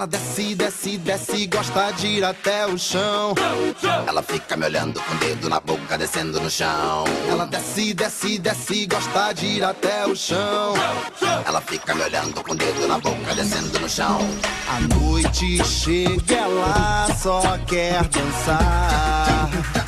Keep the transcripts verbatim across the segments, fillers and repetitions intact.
Ela desce, desce, desce, gosta de ir até o chão. Ela fica me olhando com o dedo na boca, descendo no chão. Ela desce, desce, desce, gosta de ir até o chão. Ela fica me olhando com o dedo na boca, descendo no chão. A noite chega, ela só quer dançar.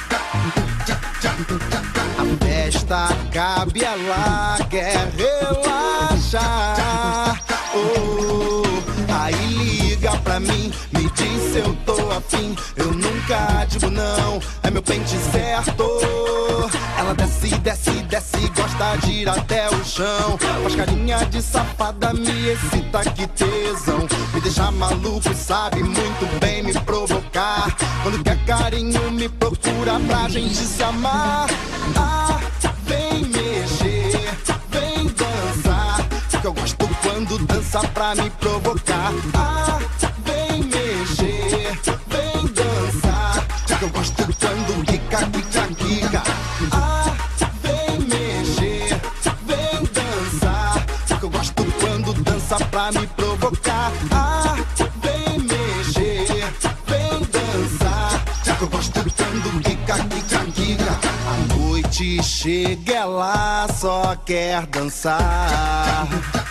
A festa cabe, ela quer relaxar. Oh, aí liga pra mim, me diz se eu tô afim. Eu nunca digo não, é meu pente certo. Ela desce, desce, desce, gosta de ir até o chão. Faz carinha de safada, me excita, que tesão. Me deixa maluco, sabe muito bem me provocar. Quando quer carinho, me procura pra gente se amar. Ah, vem mexer, vem dançar, que eu gosto quando dança pra me provocar. Ah, vem mexer, vem dançar, que eu gosto quando quica, quica, quica. Ah, vem mexer, vem dançar, que eu gosto quando dança pra me provocar. Ah, vem mexer, vem dançar, que eu gosto quando quica, quica, quica. A noite chega, ela só quer dançar.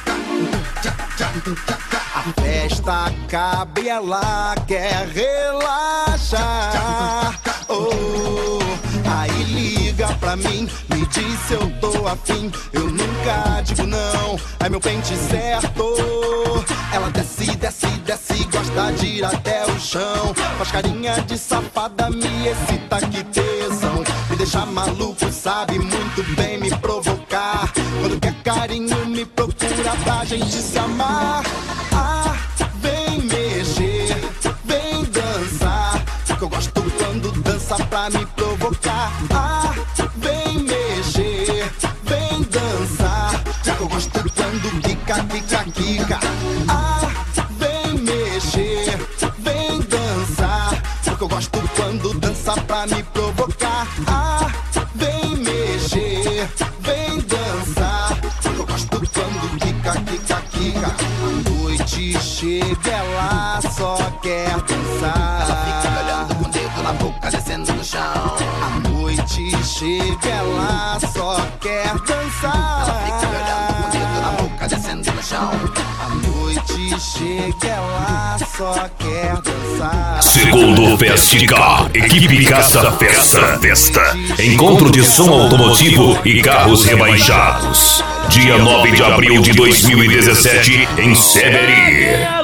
A festa acaba e ela quer relaxar. Oh, aí liga pra mim, me diz se eu tô afim. Eu nunca digo não, é meu pente certo. Ela desce, desce, desce, gosta de ir até o chão. Faz carinha de safada, me excita, que tesão. Me deixa maluco, sabe muito bem me provocar. Quando quer carinho, me procura pra gente se amar. Ah, vem mexer, vem dançar, que eu gosto quando dança pra me provocar. Ah, vem mexer, vem dançar, que eu gosto quando quica, quica, quica. Ah, vem mexer, vem dançar, que eu gosto quando dança pra me provocar. Ah, vem mexer, vem dançar, que eu gosto quando quica, quica, quica. A noite chega, ela só quer dançar. Ela fica me olhando com o dedo na boca, descendo no chão. A noite chega, ela só quer dançar. Ela fica me olhando com o dedo na boca, descendo no chão. A noite chega, ela só quer dançar. Segundo Festica, equipe Casa Festa, Festa. Encontro de som automotivo e carros rebaixados. Dia nove de abril de dois mil e dezessete, em Seberi.